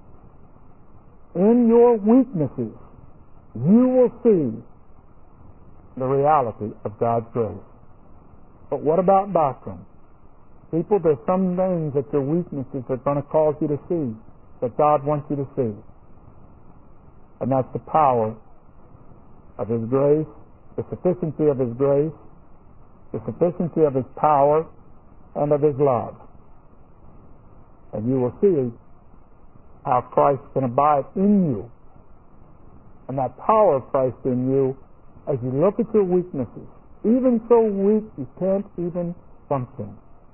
you will see the reality of God's grace. But what about doctrine? People, there's some things that your weaknesses are going to cause you to see, that God wants you to see. And that's the power of His grace, the sufficiency of His grace, the sufficiency of His power, and of His love. And you will see how Christ can abide in you. And that power of Christ in you, as you look at your weaknesses, even so weak you can't even function.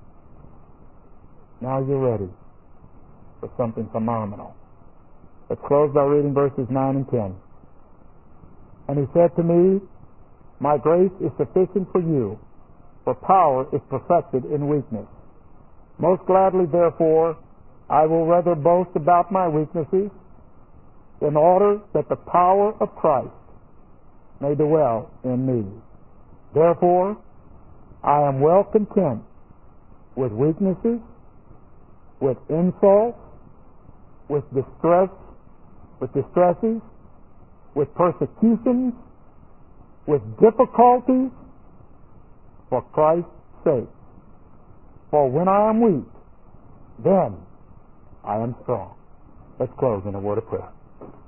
Now you're ready for something phenomenal. Let's close by reading verses 9 and 10. And he said to me, my grace is sufficient for you, for power is perfected in weakness. Most gladly, therefore, I will rather boast about my weaknesses, in order that the power of Christ may dwell in me. Therefore, I am well content with weaknesses, with insults, with distresses, with persecutions, with difficulties, for Christ's sake. For when I am weak, then I am strong. Let's close in a word of prayer.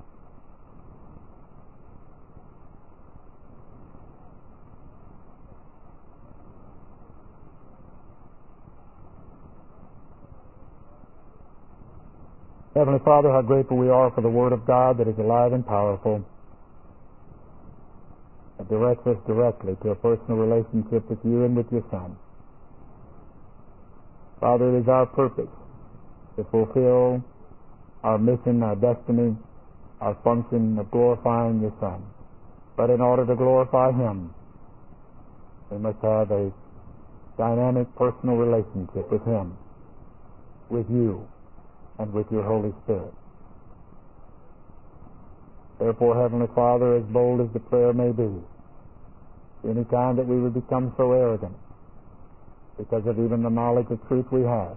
Heavenly Father, how grateful we are for the Word of God that is alive and powerful. And directs us directly to a personal relationship with you and with your Son. Father, it is our purpose to fulfill our mission, our destiny, our function of glorifying your Son. But in order to glorify Him, we must have a dynamic personal relationship with Him, with you, and with your Holy Spirit. Therefore, Heavenly Father, as bold as the prayer may be, any time that we would become so arrogant because of even the knowledge of truth we have,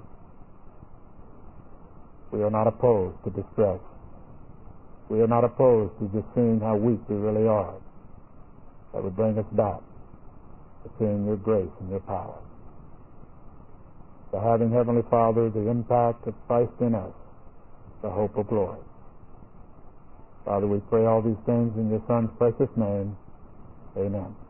we are not opposed to distress. We are not opposed to just seeing how weak we really are. That would bring us back to seeing your grace and your power. To having, Heavenly Father, the impact of Christ in us, the hope of glory. Father, we pray all these things in your Son's precious name. Amen.